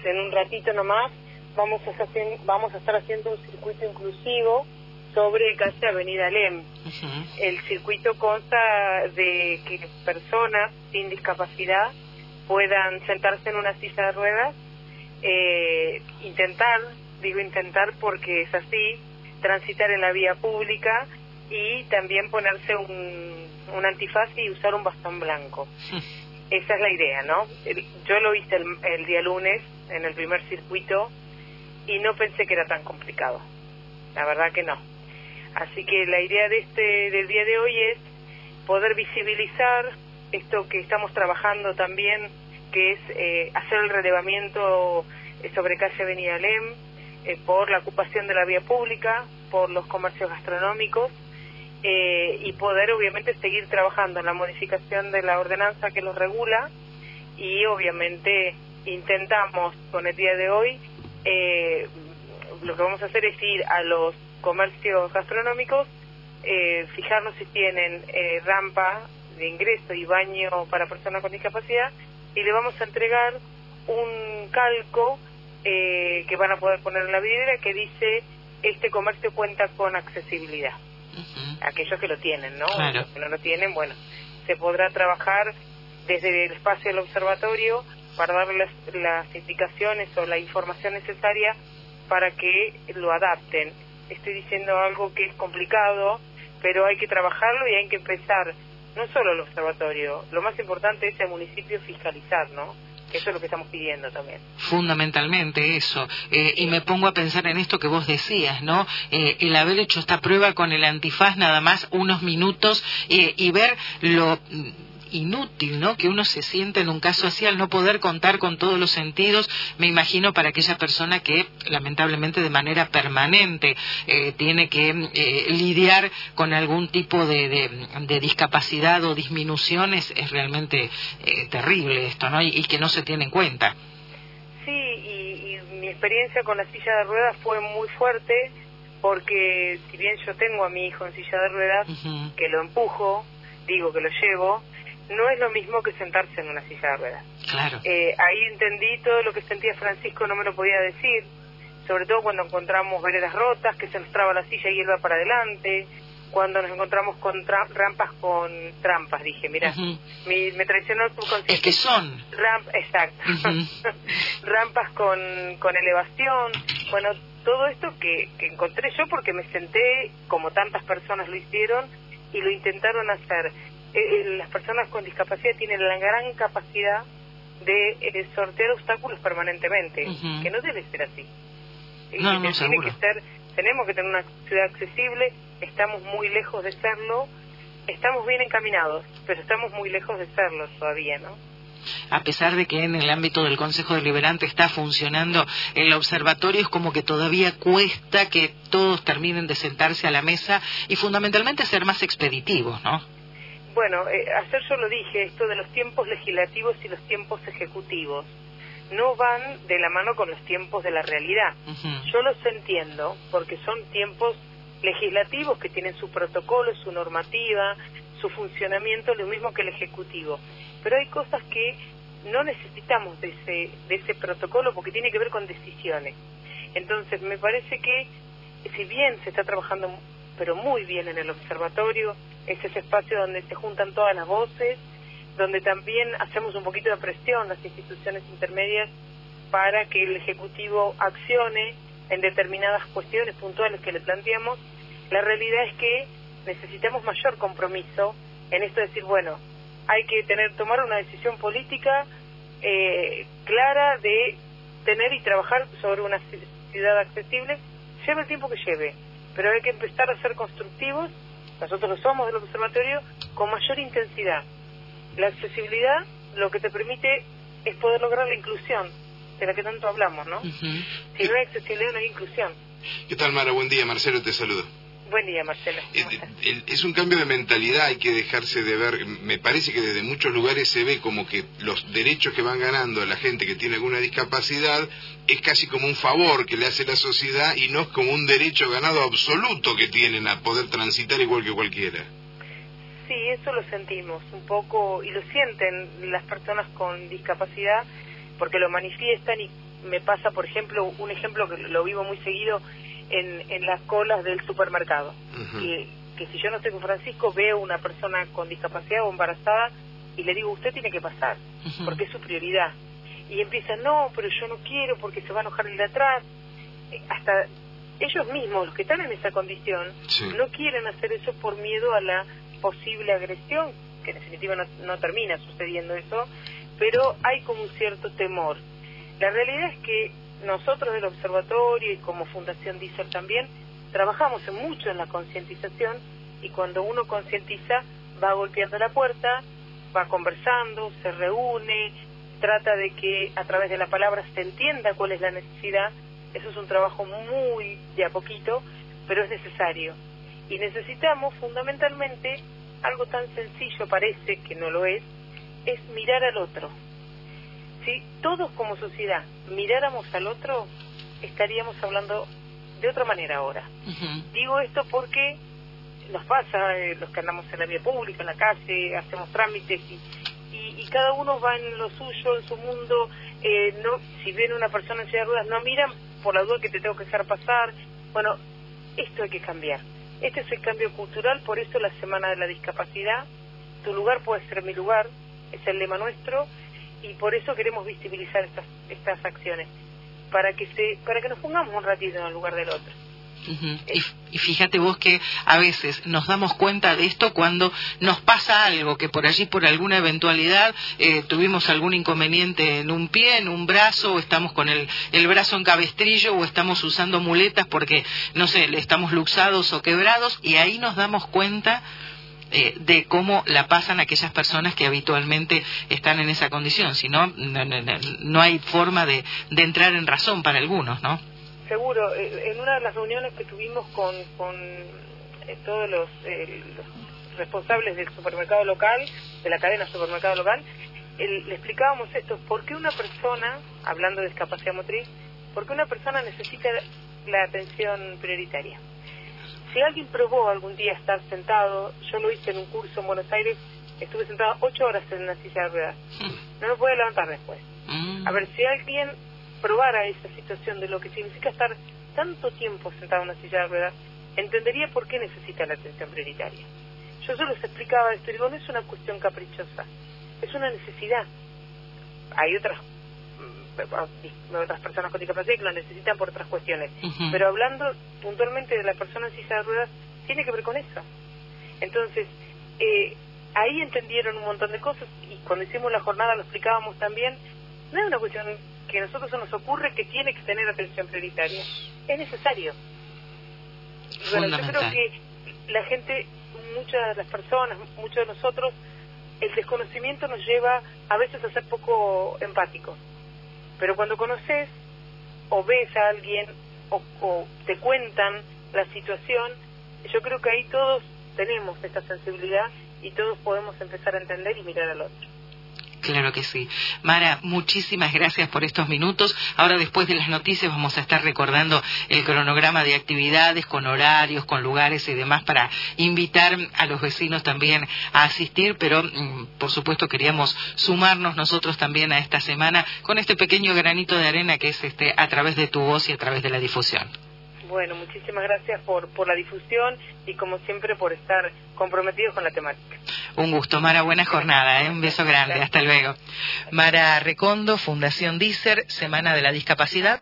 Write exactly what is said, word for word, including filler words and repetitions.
en un ratito nomás, vamos a, hacer, vamos a estar haciendo un circuito inclusivo sobre calle Avenida Alem. Uh-huh. El circuito consta de que personas sin discapacidad puedan sentarse en una silla de ruedas, eh, intentar, digo intentar porque es así, transitar en la vía pública y también ponerse un, un antifaz y usar un bastón blanco. Uh-huh. Esa es la idea, ¿no? Yo lo hice el, el día lunes en el primer circuito y no pensé que era tan complicado. La verdad que no. Así que la idea de este del día de hoy es poder visibilizar esto que estamos trabajando también, que es eh, hacer el relevamiento sobre calle Avenida Alem, eh, por la ocupación de la vía pública, por los comercios gastronómicos, eh, y poder obviamente seguir trabajando en la modificación de la ordenanza que los regula, y obviamente intentamos con el día de hoy, eh, lo que vamos a hacer es ir a los comercios gastronómicos, eh, fijarnos si tienen eh, rampa de ingreso y baño para personas con discapacidad, y le vamos a entregar un calco eh, que van a poder poner en la vidriera que dice: este comercio cuenta con accesibilidad. Uh-huh. Aquellos que lo tienen, ¿no? Claro. Los que no lo tienen, bueno, se podrá trabajar desde el espacio del observatorio para darle las, las indicaciones o la información necesaria para que lo adapten. Estoy diciendo algo que es complicado, pero hay que trabajarlo y hay que empezar, no solo el observatorio, lo más importante es el municipio fiscalizar, ¿no? Eso es lo que estamos pidiendo también. Fundamentalmente eso. Eh, y me pongo a pensar en esto que vos decías, ¿no? Eh, el haber hecho esta prueba con el antifaz nada más unos minutos eh, y ver lo inútil, ¿no?, que uno se siente en un caso así al no poder contar con todos los sentidos. Me imagino para aquella persona que lamentablemente de manera permanente eh, tiene que eh, lidiar con algún tipo de, de, de discapacidad o disminuciones, es realmente eh, terrible esto, ¿no? Y, y que no se tiene en cuenta. Sí, y, y mi experiencia con la silla de ruedas fue muy fuerte, porque si bien yo tengo a mi hijo en silla de ruedas, uh-huh, que lo empujo, digo que lo llevo, no es lo mismo que sentarse en una silla de ruedas. Claro. Eh, ahí entendí todo lo que sentía Francisco, no me lo podía decir, sobre todo cuando encontramos veredas rotas, que se nos traba la silla y él va para adelante, cuando nos encontramos con tra- rampas con trampas, dije, mira, uh-huh, me, me traicionó el subconsciente. Es que son. Ramp, exacto. Uh-huh. Rampas con, con elevación, bueno, todo esto que, que encontré yo porque me senté, como tantas personas lo hicieron, y lo intentaron hacer. Eh, las personas con discapacidad tienen la gran capacidad de eh, sortear obstáculos permanentemente, uh-huh, que no debe ser así. No, no, no, tiene que ser, tenemos que tener una ciudad accesible, estamos muy lejos de serlo, estamos bien encaminados, pero estamos muy lejos de serlo todavía, ¿no? A pesar de que en el ámbito del Consejo Deliberante está funcionando el observatorio, es como que todavía cuesta que todos terminen de sentarse a la mesa y fundamentalmente ser más expeditivos, ¿no? Bueno, eh, ayer yo lo dije, esto de los tiempos legislativos y los tiempos ejecutivos no van de la mano con los tiempos de la realidad. Uh-huh. Yo los entiendo porque son tiempos legislativos que tienen su protocolo, su normativa, su funcionamiento, lo mismo que el ejecutivo. Pero hay cosas que no necesitamos de ese, de ese protocolo porque tiene que ver con decisiones. Entonces me parece que si bien se está trabajando pero muy bien en el observatorio, es ese espacio donde se juntan todas las voces, donde también hacemos un poquito de presión las instituciones intermedias para que el Ejecutivo accione en determinadas cuestiones puntuales que le planteamos. La realidad es que necesitamos mayor compromiso en esto de decir, bueno, hay que tener tomar una decisión política eh, clara de tener y trabajar sobre una ciudad accesible, lleve el tiempo que lleve, pero hay que empezar a ser constructivos, nosotros lo somos del observatorio, con mayor intensidad. La accesibilidad lo que te permite es poder lograr la inclusión, de la que tanto hablamos, ¿no? Uh-huh. Si no hay accesibilidad, no hay inclusión. ¿Qué tal, Mara? Buen día, Marcelo te saluda. Buen día, Marcelo. Es un cambio de mentalidad, hay que dejarse de ver, me parece que desde muchos lugares se ve como que los derechos que van ganando la gente que tiene alguna discapacidad es casi como un favor que le hace la sociedad y no es como un derecho ganado absoluto que tienen a poder transitar igual que cualquiera. Sí, eso lo sentimos un poco y lo sienten las personas con discapacidad porque lo manifiestan y me pasa, por ejemplo, un ejemplo que lo vivo muy seguido en, en las colas del supermercado. Uh-huh. que, que si yo no estoy con Francisco, veo una persona con discapacidad o embarazada y le digo, usted tiene que pasar, uh-huh. porque es su prioridad. Y empiezan, no, pero yo no quiero porque se va a enojar el de atrás. Hasta ellos mismos, los que están en esa condición, sí. no quieren hacer eso por miedo a la posible agresión, que en definitiva no, no termina sucediendo eso, pero hay como un cierto temor. La realidad es que nosotros del observatorio y como Fundación Diesel también trabajamos en mucho en la concientización, y cuando uno concientiza va golpeando la puerta, va conversando, se reúne, trata de que a través de la palabra se entienda cuál es la necesidad. Eso es un trabajo muy de a poquito, pero es necesario. Y necesitamos fundamentalmente algo tan sencillo, parece que no lo es, es mirar al otro. Si todos como sociedad miráramos al otro, estaríamos hablando de otra manera ahora. Uh-huh. Digo esto porque nos pasa, eh, los que andamos en la vía pública, en la calle, hacemos trámites y, y, y cada uno va en lo suyo, en su mundo. Eh, no, si viene una persona en silla de ruedas, no miran por la duda que te tengo que dejar pasar. Bueno, esto hay que cambiar. Este es el cambio cultural, por eso la Semana de la Discapacidad, tu lugar puede ser mi lugar, es el lema nuestro, y por eso queremos visibilizar estas estas acciones, para que se para que nos pongamos un ratito en el lugar del otro. Uh-huh. Y, y fíjate vos que a veces nos damos cuenta de esto cuando nos pasa algo, que por allí por alguna eventualidad eh, tuvimos algún inconveniente en un pie, en un brazo, o estamos con el, el brazo en cabestrillo, o estamos usando muletas porque, no sé, estamos luxados o quebrados, y ahí nos damos cuenta eh, de cómo la pasan aquellas personas que habitualmente están en esa condición. Si no, no, no, no hay forma de, de entrar en razón para algunos, ¿no? Seguro. En una de las reuniones que tuvimos con, con eh, todos los, eh, los responsables del supermercado local, de la cadena supermercado local, el, le explicábamos esto: ¿por qué una persona, hablando de discapacidad motriz, por qué una persona necesita la atención prioritaria? Si alguien probó algún día estar sentado, yo lo hice en un curso en Buenos Aires, estuve sentado ocho horas en una silla de ruedas, no me pude levantar después. A ver, si alguien probara esa situación de lo que significa estar tanto tiempo sentado en una silla de ruedas, entendería por qué necesita la atención prioritaria. Yo solo les explicaba esto y digo, no es una cuestión caprichosa, es una necesidad. Hay otras otras personas con discapacidad que lo necesitan por otras cuestiones, uh-huh. pero hablando puntualmente de la persona en silla de ruedas, tiene que ver con eso. Entonces, eh, ahí entendieron un montón de cosas, y cuando hicimos la jornada lo explicábamos también. No es una cuestión que a nosotros se nos ocurre que tiene que tener atención prioritaria, es necesario. Bueno, yo creo que la gente, muchas de las personas, muchos de nosotros, el desconocimiento nos lleva a veces a ser poco empáticos, pero cuando conoces o ves a alguien o, o te cuentan la situación, yo creo que ahí todos tenemos esta sensibilidad y todos podemos empezar a entender y mirar al otro. Claro que sí. Mara, muchísimas gracias por estos minutos. Ahora, después de las noticias, vamos a estar recordando el cronograma de actividades con horarios, con lugares y demás, para invitar a los vecinos también a asistir, pero por supuesto queríamos sumarnos nosotros también a esta semana con este pequeño granito de arena que es este a través de tu voz y a través de la difusión. Bueno, muchísimas gracias por, por la difusión y como siempre por estar comprometidos con la temática. Un gusto, Mara, buena jornada, ¿eh? Un beso grande, hasta luego. Mara Recondo, Fundación Diesel, Semana de la Discapacidad.